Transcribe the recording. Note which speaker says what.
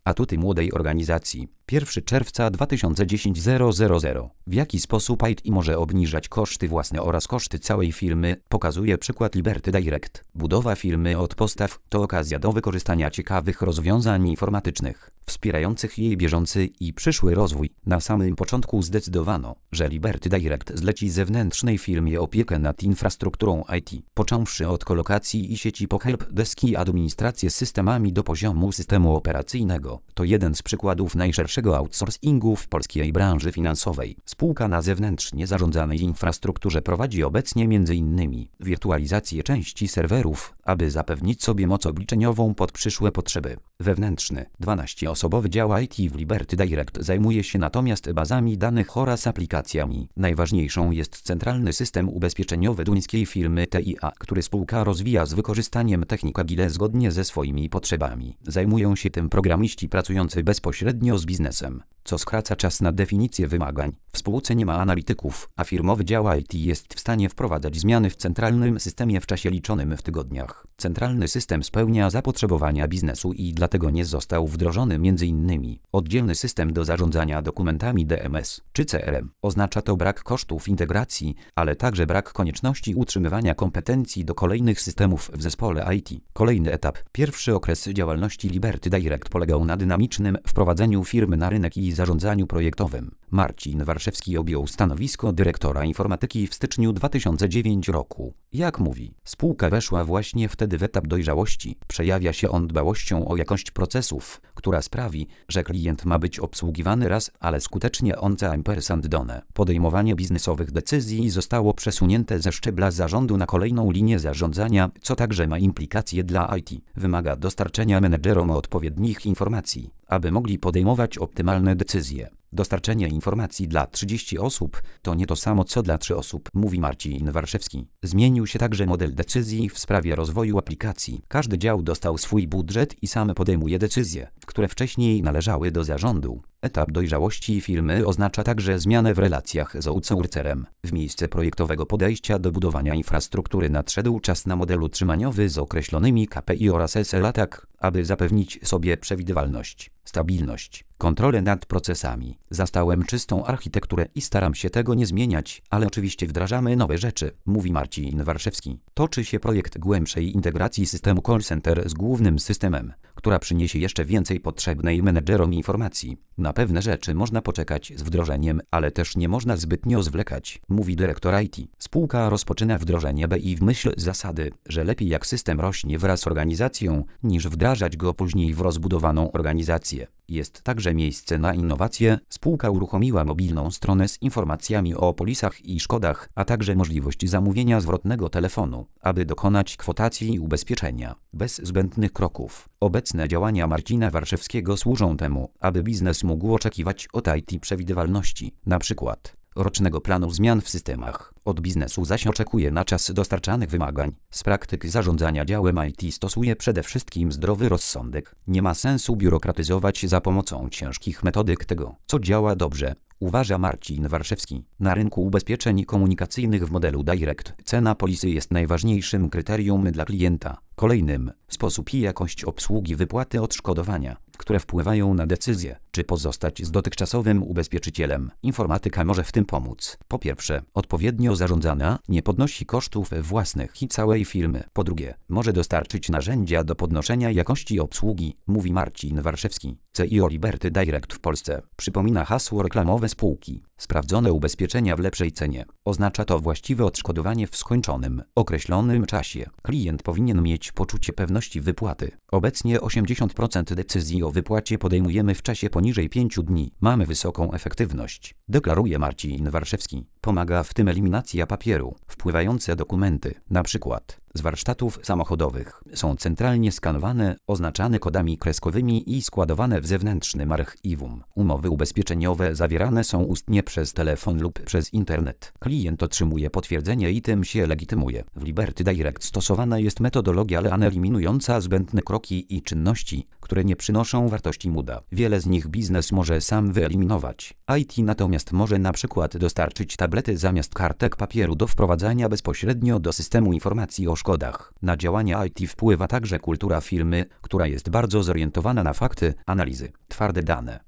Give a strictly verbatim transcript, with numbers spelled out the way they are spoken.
Speaker 1: Atuty młodej organizacji. pierwszego czerwca dwa tysiące dziesiątego. W jaki sposób I T może obniżać koszty własne oraz koszty całej firmy, pokazuje przykład Liberty Direct. Budowa firmy od podstaw to okazja do wykorzystania ciekawych rozwiązań informatycznych, wspierających jej bieżący i przyszły rozwój. Na samym początku zdecydowano, że Liberty Direct zleci zewnętrznej firmie opiekę nad infrastrukturą I T, począwszy od kolokacji i sieci po helpdeski i administrację systemami do poziomu systemu operacyjnego. To jeden z przykładów najszerszego outsourcingu w polskiej branży finansowej. Spółka na zewnętrznie zarządzanej infrastrukturze prowadzi obecnie między innymi wirtualizację części serwerów, aby zapewnić sobie moc obliczeniową pod przyszłe potrzeby. Wewnętrzny, dwunastoosobowy dział I T w Liberty Direct zajmuje się natomiast bazami danych oraz aplikacjami. Najważniejszą jest centralny system ubezpieczeniowy duńskiej firmy T I A, który spółka rozwija z wykorzystaniem technik Agile zgodnie ze swoimi potrzebami. Zajmują się tym programiści pracujący bezpośrednio z biznesem, co skraca czas na definicję wymagań. W spółce nie ma analityków, a firmowy dział I T jest w stanie wprowadzać zmiany w centralnym systemie w czasie liczonym w tygodniach. Centralny system spełnia zapotrzebowania biznesu i dlatego nie został wdrożony między innymi oddzielny system do zarządzania dokumentami D M S czy C R M. Oznacza to brak kosztów integracji, ale także brak konieczności utrzymywania kompetencji do kolejnych systemów w zespole I T. Kolejny etap. Pierwszy okres działalności Liberty Direct polegał na dynamicznym wprowadzeniu firmy na rynek i zarządzaniu projektowym. Marcin Warszewski objął stanowisko dyrektora informatyki w styczniu dwa tysiące dziewiątego roku. Jak mówi, spółka weszła właśnie wtedy w etap dojrzałości. Przejawia się on dbałością o jakość procesów, która sprawi, że klient ma być obsługiwany raz, ale skutecznie on cent done. Podejmowanie biznesowych decyzji zostało przesunięte ze szczebla zarządu na kolejną linię zarządzania, co także ma implikacje dla I T. Wymaga dostarczenia menedżerom odpowiednich informacji, aby mogli podejmować optymalne decyzje. Dostarczenie informacji dla trzydziestu osób to nie to samo co dla trzech osób, mówi Marcin Warszewski. Zmienił się także model decyzji w sprawie rozwoju aplikacji. Każdy dział dostał swój budżet i sam podejmuje decyzje, które wcześniej należały do zarządu. Etap dojrzałości firmy oznacza także zmianę w relacjach z outsourcerem. W miejsce projektowego podejścia do budowania infrastruktury nadszedł czas na model utrzymaniowy z określonymi K P I oraz S L A, tak aby zapewnić sobie przewidywalność, stabilność, kontrolę nad procesami. Zastałem czystą architekturę i staram się tego nie zmieniać, ale oczywiście wdrażamy nowe rzeczy, mówi Marcin Warszewski. Toczy się projekt głębszej integracji systemu call center z głównym systemem, która przyniesie jeszcze więcej potrzebnej menedżerom informacji. Na pewne rzeczy można poczekać z wdrożeniem, ale też nie można zbytnio zwlekać, mówi dyrektor I T. Spółka rozpoczyna wdrożenie B I w myśl zasady, że lepiej jak system rośnie wraz z organizacją, niż wdrażać go później w rozbudowaną organizację. Jest także miejsce na innowacje. Spółka uruchomiła mobilną stronę z informacjami o polisach i szkodach, a także możliwość zamówienia zwrotnego telefonu, aby dokonać kwotacji ubezpieczenia bez zbędnych kroków. Obecne działania Marcina Warszewskiego służą temu, aby biznes mógł oczekiwać od I T przewidywalności, na przykład rocznego planu zmian w systemach. Od biznesu zaś oczekuje na czas dostarczanych wymagań. Z praktyk zarządzania działem I T stosuje przede wszystkim zdrowy rozsądek. Nie ma sensu biurokratyzować za pomocą ciężkich metodyk tego, co działa dobrze, uważa Marcin Warszewski. Na rynku ubezpieczeń komunikacyjnych w modelu Direct cena polisy jest najważniejszym kryterium dla klienta. Kolejnym sposób i jakość obsługi wypłaty odszkodowania, które wpływają na decyzję, czy pozostać z dotychczasowym ubezpieczycielem. Informatyka może w tym pomóc. Po pierwsze, odpowiednio zarządzana nie podnosi kosztów własnych i całej firmy. Po drugie, może dostarczyć narzędzia do podnoszenia jakości obsługi, mówi Marcin Warszewski. C E O Liberty Direct w Polsce przypomina hasło reklamowe spółki. Sprawdzone ubezpieczenia w lepszej cenie. Oznacza to właściwe odszkodowanie w skończonym, określonym czasie. Klient powinien mieć poczucie pewności wypłaty. Obecnie osiemdziesiąt procent decyzji o wypłacie podejmujemy w czasie poniżej pięciu dni. Mamy wysoką efektywność, deklaruje Marcin Warszewski. Pomaga w tym eliminacja papieru. Wpływające dokumenty, na przykład z warsztatów samochodowych, są centralnie skanowane, oznaczane kodami kreskowymi i składowane w zewnętrznym archiwum. Umowy ubezpieczeniowe zawierane są ustnie przez telefon lub przez internet. Klient otrzymuje potwierdzenie i tym się legitymuje. W Liberty Direct stosowana jest metodologia Lean eliminująca zbędne kroki i czynności, które nie przynoszą wartości muda. Wiele z nich biznes może sam wyeliminować. I T natomiast może na przykład dostarczyć tablety zamiast kartek papieru do wprowadzania bezpośrednio do systemu informacji o szkodach. Na działanie I T wpływa także kultura firmy, która jest bardzo zorientowana na fakty, analizy, twarde dane.